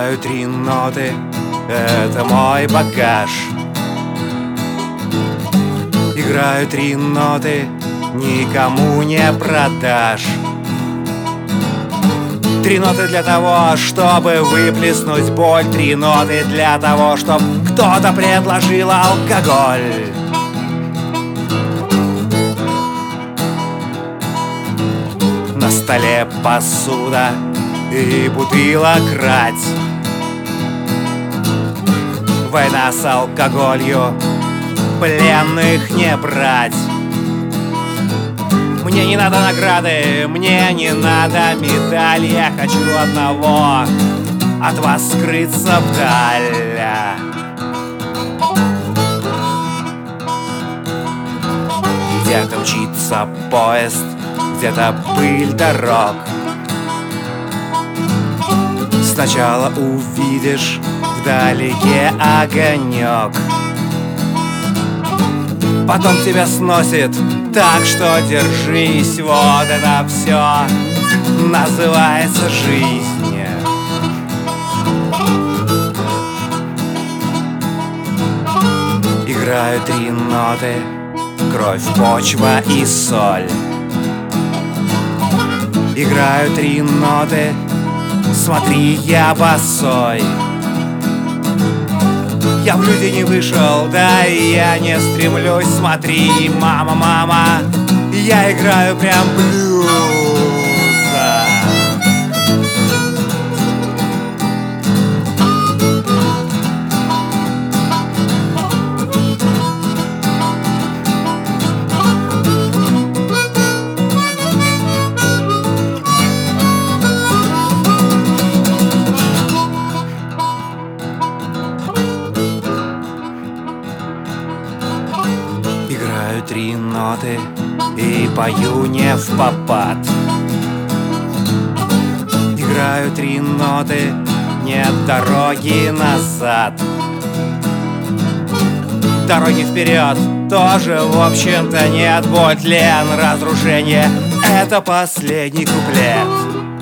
Играю три ноты, это мой багаж. Играю три ноты, никому не продашь. Три ноты для того, чтобы выплеснуть боль. Три ноты для того, чтобы кто-то предложил алкоголь. На столе посуда и бутылок рать. Война с алкоголью, пленных не брать. Мне не надо награды, мне не надо медаль. Я хочу одного, от вас скрыться вдаль. Где-то мчится поезд, где-то пыль дорог. Сначала увидишь вдалеке огонек, потом тебя сносит, так что держись. Вот это все называется жизнь. Играю три ноты, кровь, почва и соль. Играю три ноты, смотри, я босой. Я в люди не вышел, да и я не стремлюсь. Смотри, мама, мама, я играю прям блюз. Играю три ноты и пою не впопад. Играю три ноты, нет дороги назад. Дороги вперед тоже, в общем-то, нет. Боль, тлен, разрушение — это последний куплет.